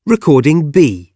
Recording B.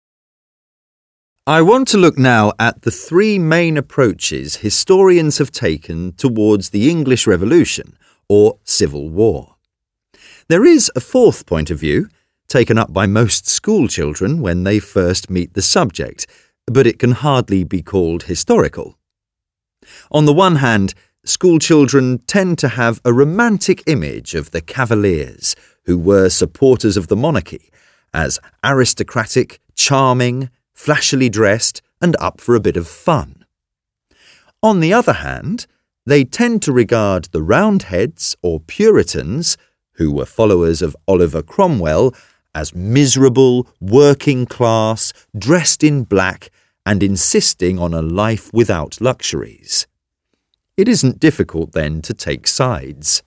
I want to look now at the three main approaches historians have taken towards the English Revolution, or Civil War. There is a fourth point of view, taken up by most school children when they first meet the subject, but it can hardly be called historical. On the one hand, school children tend to have a romantic image of the Cavaliers, who were supporters of the monarchy, as aristocratic, charming, flashily dressed, and up for a bit of fun. On the other hand, they tend to regard the Roundheads or Puritans, who were followers of Oliver Cromwell, as miserable, working class, dressed in black, and insisting on a life without luxuries. It isn't difficult then to take sides.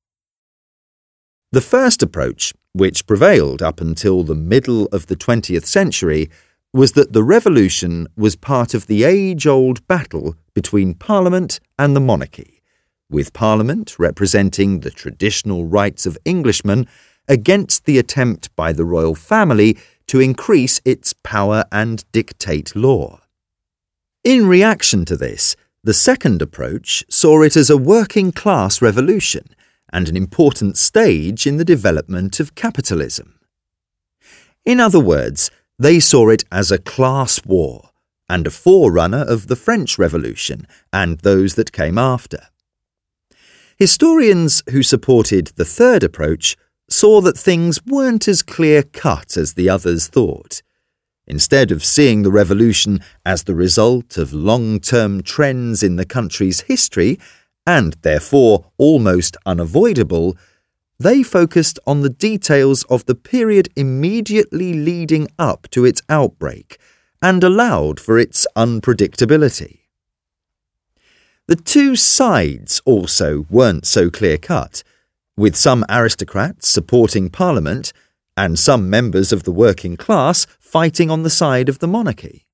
The first approach, which prevailed up until the middle of the 20th century, was that the revolution was part of the age-old battle between Parliament and the monarchy, with Parliament representing the traditional rights of Englishmen against the attempt by the royal family to increase its power and dictate law. In reaction to this, the second approach saw it as a working-class revolution and an important stage in the development of capitalism. In other words, they saw it as a class war and a forerunner of the French Revolution and those that came after. Historians who supported the third approach saw that things weren't as clear-cut as the others thought. Instead of seeing the revolution as the result of long-term trends in the country's history, and therefore almost unavoidable, they focused on the details of the period immediately leading up to its outbreak and allowed for its unpredictability. The two sides also weren't so clear-cut, with some aristocrats supporting Parliament and some members of the working class fighting on the side of the monarchy.